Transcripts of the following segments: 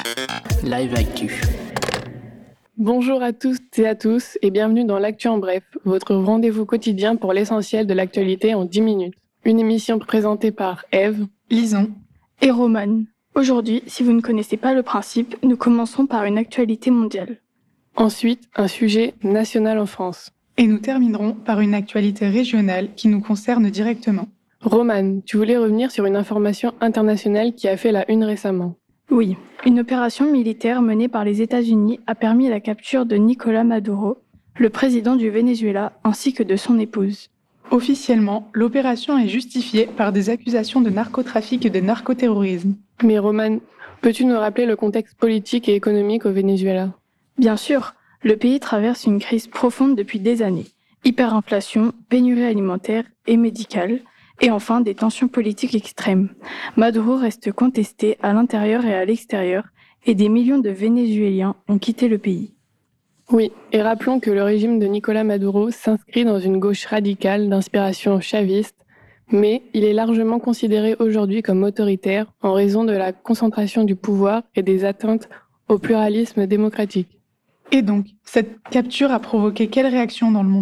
Live Actu. Bonjour à tous et bienvenue dans l'Actu en bref, votre rendez-vous quotidien pour l'essentiel de l'actualité en 10 minutes. Une émission présentée par Eve, Lison et Romane. Aujourd'hui, si vous ne connaissez pas le principe, nous commencerons par une actualité mondiale. Ensuite, un sujet national en France. Et nous terminerons par une actualité régionale qui nous concerne directement. Romane, tu voulais revenir sur une information internationale qui a fait la une récemment. Oui, une opération militaire menée par les États-Unis a permis la capture de Nicolás Maduro, le président du Venezuela, ainsi que de son épouse. Officiellement, l'opération est justifiée par des accusations de narcotrafic et de narcoterrorisme. Mais Romane, peux-tu nous rappeler le contexte politique et économique au Venezuela ? Bien sûr, le pays traverse une crise profonde depuis des années. Hyperinflation, pénurie alimentaire et médicale, et enfin des tensions politiques extrêmes. Maduro reste contesté à l'intérieur et à l'extérieur, et des millions de Vénézuéliens ont quitté le pays. Oui, et rappelons que le régime de Nicolás Maduro s'inscrit dans une gauche radicale d'inspiration chaviste, mais il est largement considéré aujourd'hui comme autoritaire en raison de la concentration du pouvoir et des atteintes au pluralisme démocratique. Et donc, cette capture a provoqué quelle réaction dans le monde ?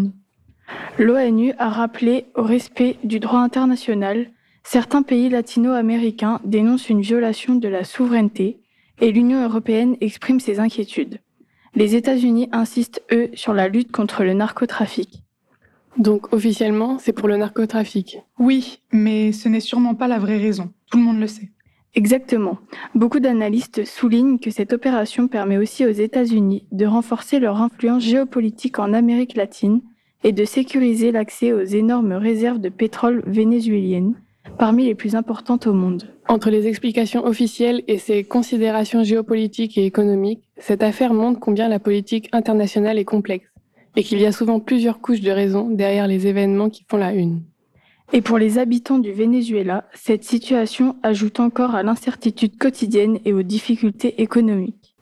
L'ONU a rappelé au respect du droit international. Certains pays latino-américains dénoncent une violation de la souveraineté et l'Union européenne exprime ses inquiétudes. Les États-Unis insistent, eux, sur la lutte contre le narcotrafic. Donc officiellement, c'est pour le narcotrafic. Oui, mais ce n'est sûrement pas la vraie raison. Tout le monde le sait. Exactement. Beaucoup d'analystes soulignent que cette opération permet aussi aux États-Unis de renforcer leur influence géopolitique en Amérique latine et de sécuriser l'accès aux énormes réserves de pétrole vénézuéliennes, parmi les plus importantes au monde. Entre les explications officielles et ses considérations géopolitiques et économiques, cette affaire montre combien la politique internationale est complexe et qu'il y a souvent plusieurs couches de raisons derrière les événements qui font la une. Et pour les habitants du Venezuela, cette situation ajoute encore à l'incertitude quotidienne et aux difficultés économiques.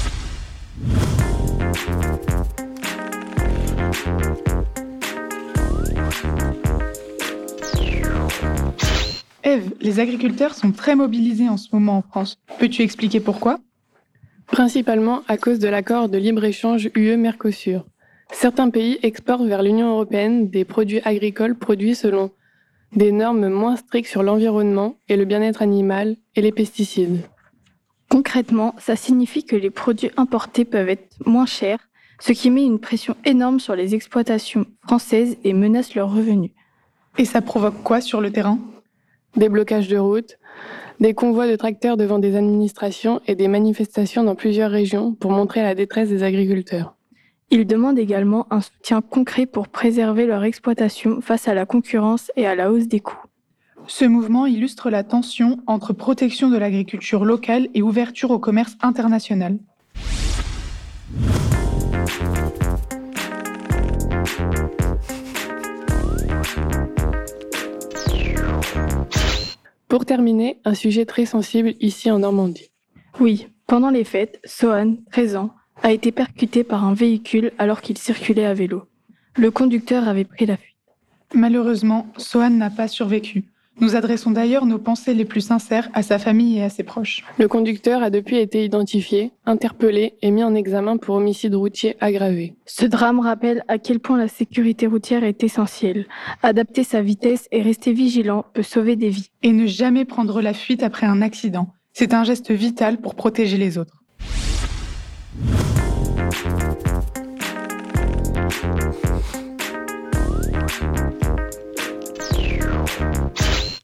Eve, les agriculteurs sont très mobilisés en ce moment en France. Peux-tu expliquer pourquoi ? Principalement à cause de l'accord de libre-échange UE-Mercosur. Certains pays exportent vers l'Union européenne des produits agricoles produits selon des normes moins strictes sur l'environnement et le bien-être animal et les pesticides. Concrètement, ça signifie que les produits importés peuvent être moins chers, ce qui met une pression énorme sur les exploitations françaises et menace leurs revenus. Et ça provoque quoi sur le terrain ? Des blocages de routes, des convois de tracteurs devant des administrations et des manifestations dans plusieurs régions pour montrer la détresse des agriculteurs. Ils demandent également un soutien concret pour préserver leur exploitation face à la concurrence et à la hausse des coûts. Ce mouvement illustre la tension entre protection de l'agriculture locale et ouverture au commerce international. Pour terminer, un sujet très sensible ici en Normandie. Oui, pendant les fêtes, Sohan, 13 ans, a été percuté par un véhicule alors qu'il circulait à vélo. Le conducteur avait pris la fuite. Malheureusement, Sohan n'a pas survécu. Nous adressons d'ailleurs nos pensées les plus sincères à sa famille et à ses proches. Le conducteur a depuis été identifié, interpellé et mis en examen pour homicide routier aggravé. Ce drame rappelle à quel point la sécurité routière est essentielle. Adapter sa vitesse et rester vigilant peut sauver des vies. Et ne jamais prendre la fuite après un accident. C'est un geste vital pour protéger les autres.